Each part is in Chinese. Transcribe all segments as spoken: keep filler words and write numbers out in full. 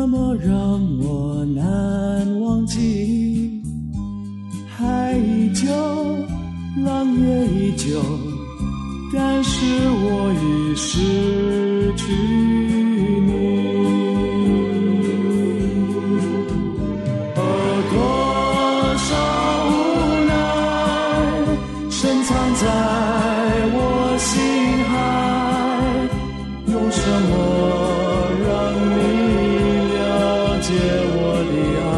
么让我难忘记。海依旧，浪也依旧，但是我已失去你。哦，多少无奈深藏在我心海，用什么让你了解我的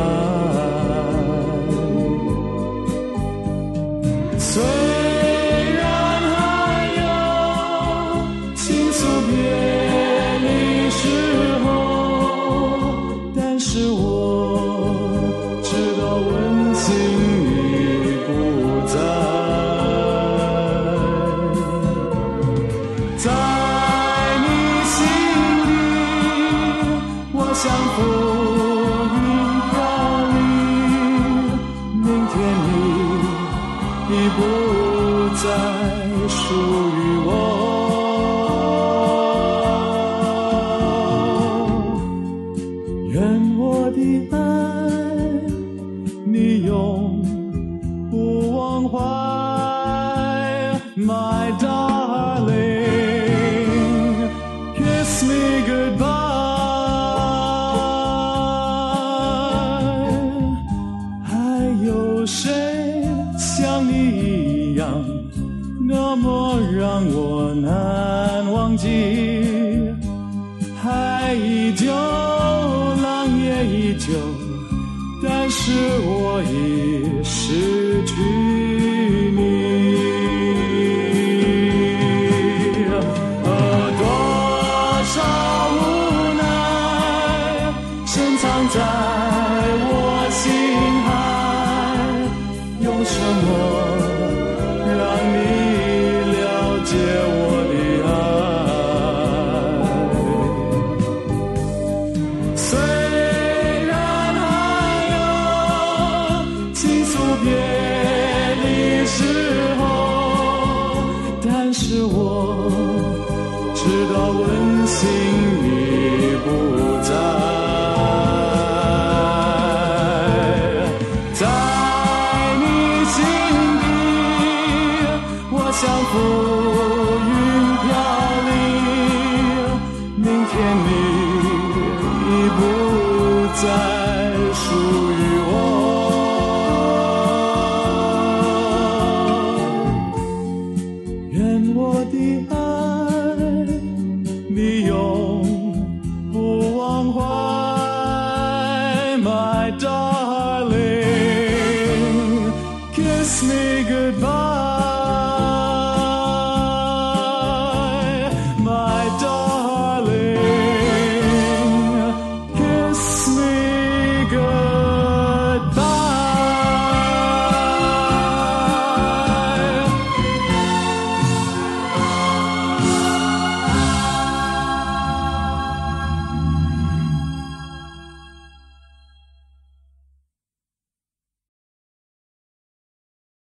爱？虽然还有倾诉别离时候，但是我知道温馨已不在。在你心里，我像浮云飘零，明天你已不再属于我。愿我的爱你永不忘怀 My darling Kiss me goodbye 还有谁像你一样那么让我难忘记。海依旧，浪也依旧，但是我已失去你。呃，多少无奈深藏在我心海，用什么让你了解我的爱？虽然还有倾诉别离时候，但是我知道温馨已不在。在你心底，我像浮云飘零，明天你已不再属于我。愿我的爱